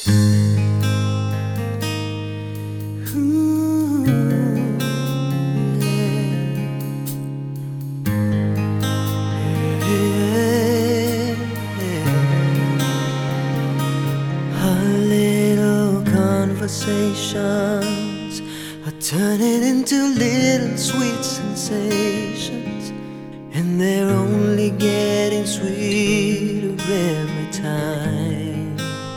Ooh, yeah. Our little conversations are turning into little sweet sensations, and they're only getting sweeter every time.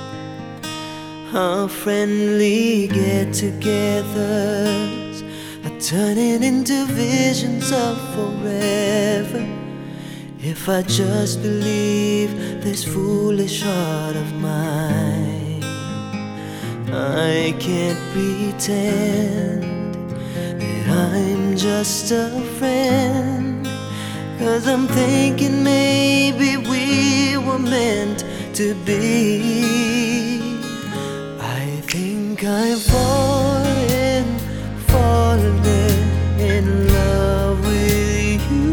Our friendly get-togethers are turning into visions of forever. If I just believe this foolish heart of mine, I can't pretend that I'm just a friend, 'cause I'm thinking maybe we were meant to be. I think I'm falling in love with you,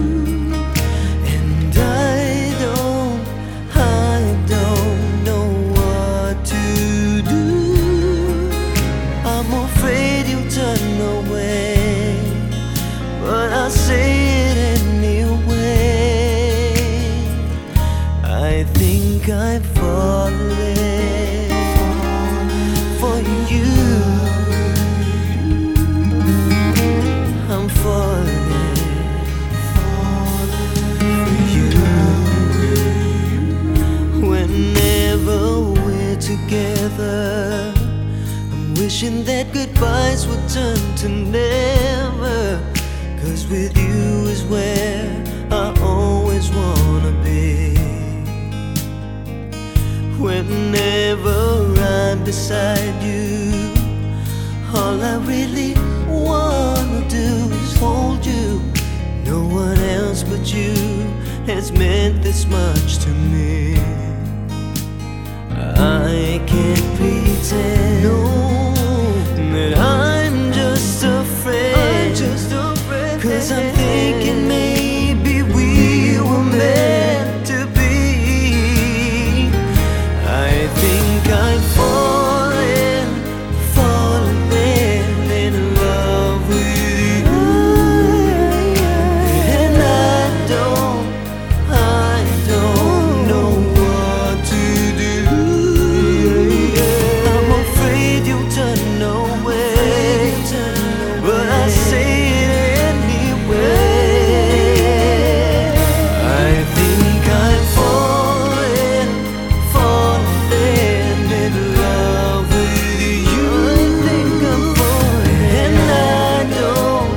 and I don't know what to do. I'm afraid you'll turn away, but I'll say it anyway. I think I'm falling for you. I'm falling for you. Whenever we're together, I'm wishing that goodbyes would turn to never, 'cause with you is where I always wanna be. Whenever I'm beside you, all I really wanna do is hold you. No one else but you has meant this much to me. I can't pretend, no, that I'm just a friend, 'cause I'm thinking maybe we were meant to be. I think I'm falling in love with you, and I don't know what to do. I'm afraid you'll turn away, but I say it anyway. I think I'm falling in love with you. I think I'm falling, and I don't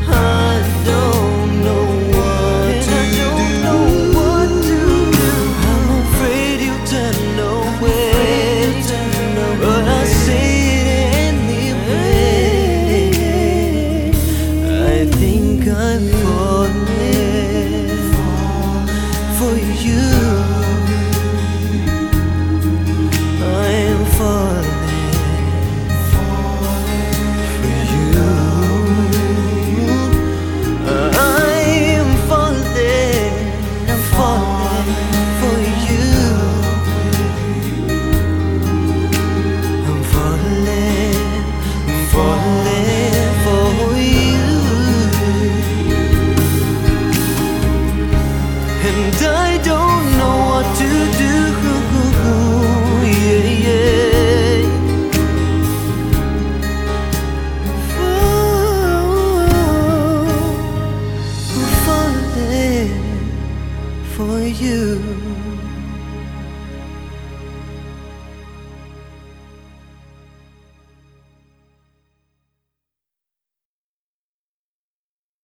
know what to do. I'm afraid you'll turn away, but I say it anyway. I think I'm falling for you. I'm falling for you. I'm falling for you. I'm falling for you, and I don't know what to do. Yeah, yeah. I'm falling for you.